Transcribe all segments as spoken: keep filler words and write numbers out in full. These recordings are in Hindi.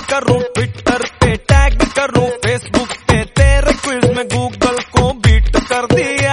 करूं ट्विटर पे टैग करूं फेसबुक पे, तेरे क्विज में गूगल को बीट कर दिया।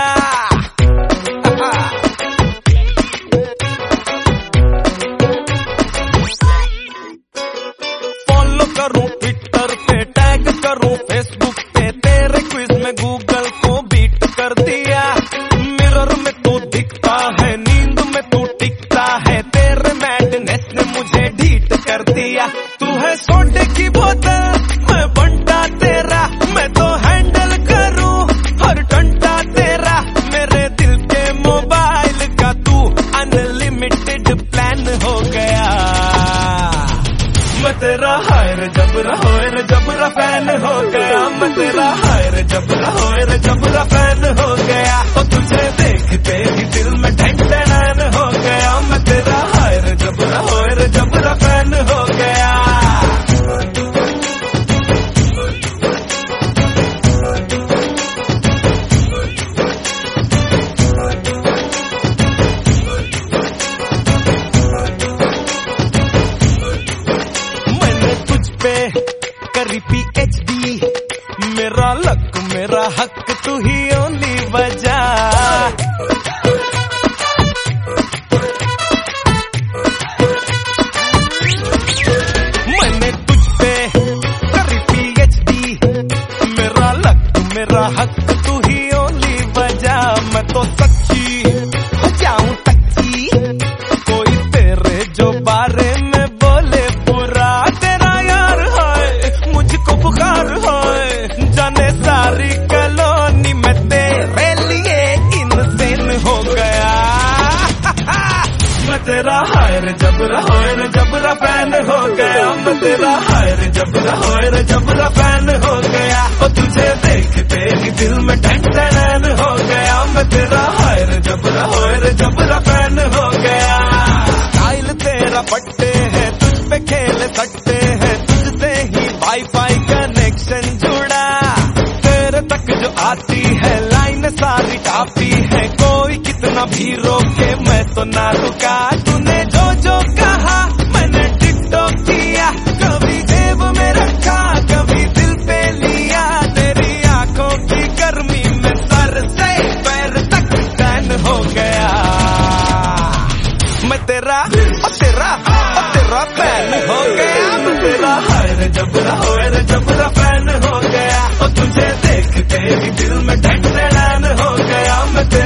फॉलो करूं ट्विटर पे टैग करूं फेसबुक पे, तेरे क्विज में गूगल को बीट कर दिया। मिरर में तू दिखता है, नींद में तू टिकता है, तेरे मैडनेस ने मुझे ढीठ कर दिया। तू है सोडे की बोतल, मैं बंटा तेरा, मैं तो हैंडल करूं हर घंटा तेरा। मेरे दिल के मोबाइल का तू अनलिमिटेड प्लान हो गया। मैं तेरा हायर जबरा होयर जबरा फैन हो गया। मैं तेरा हायर जबरा होयर जबरा फैन हो गया। तो तुझे देखते ही दिल में ढंग डैन हो गया। मैं तेरा हायर जबरा होयर जबरा फैन हो गया। करी पीएचडी, मेरा लक मेरा हक तू ही ओनली वजह। मैंने तुझ पे करी पीएचडी, मेरा लक मेरा हक तू ही ओनली वजह। मैं तो सच्ची हो जाऊं सच्ची, कोई तेरे जो बारे में बोले बुरा, तेरा यार है मुझको बुखार है। जाने सारी कॉलोनी में तेरे लिए इंसेन हो गया। मैं तेरा हायर जबरा होयर जबरा फैन हो गया। मैं तेरा हायर जबरा होयर जबरा फैन हो गया। और तुझे देखते ही दिल में ढंढन हो गया। मैं तेरा हायर जबरा होयर जबरा फैन हो गया। स्टाइल तेरा पट्टे है, तुझ पे खेल सकते हैं, तुझसे ही वाईफाई कनेक्शन जुड़ा। तेरे तक जो आती है लाइन सारी काफी है, कोई कितना भी रोके मैं तो ना रुका। तूने जो जो कहा मैंने टिकटॉक किया, कभी जेब में रखा कभी दिल पे लिया। तेरी आंखों की गर्मी में सर से पैर तक टैन हो गया। मैं तेरा और तेरा और तेरा फैन हो गया। मैं तेरा हायर जबरा होयर जबरा फैन हो गया। और तुझे देखते ही दिल में ढंढन हो गया। मैं